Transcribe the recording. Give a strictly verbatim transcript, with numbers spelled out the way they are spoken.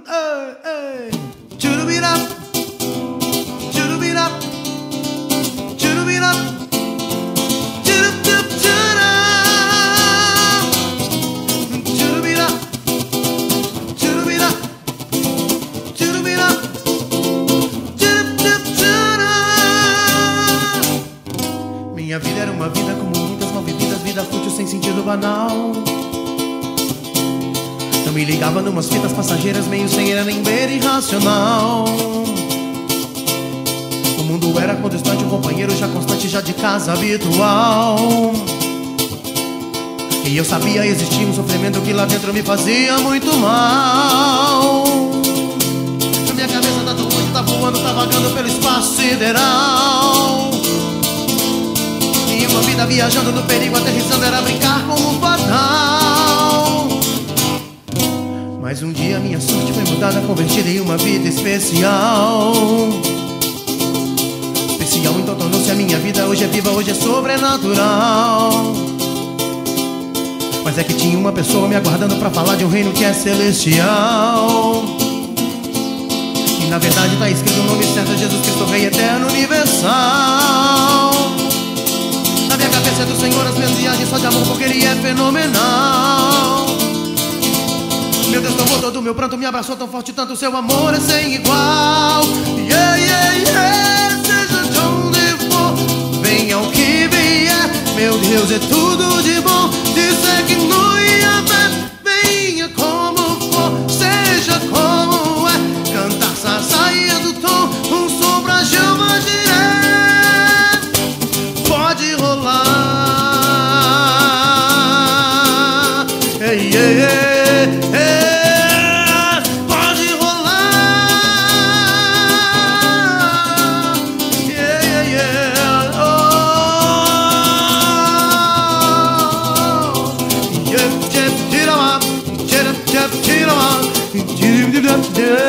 Ei, ei. Churubira, churubira, churubira, churup, churá. Churubira, churubira, churubira, churup, churá. Minha vida era uma vida como muitas mal vividas, vida fútil sem sentido banal. Eu me ligava numas fitas passageiras, meio sem era nem beira irracional. O mundo era constante, um companheiro já constante, já de casa habitual. E eu sabia existir um sofrimento que lá dentro me fazia muito mal. A minha cabeça tá tão longe, tá voando, tá vagando pelo espaço sideral. E uma vida viajando no perigo, aterrissando era brincar com o fatal. Mas um dia minha sorte foi mudada, convertida em uma vida especial. Especial então tornou-se a minha vida, hoje é viva, hoje é sobrenatural. Mas é que tinha uma pessoa me aguardando pra falar de um reino que é celestial. E na verdade tá escrito o nome certo, Jesus Cristo, Rei Eterno Universal. Na minha cabeça é do Senhor as minhas viagens só de amor, porque Ele é fenomenal. Meu Deus tomou todo o meu pranto, me abraçou tão forte, tanto seu amor é sem igual. Yeah, yeah, yeah, seja de onde for, venha o que vier, meu Deus é tudo de bom. Dizer que não ia ver, venha como for, seja como é, cantar, saia do tom, um som pra Jeová Jiré. Pode rolar, hey, yeah, yeah, yeah. Yeah.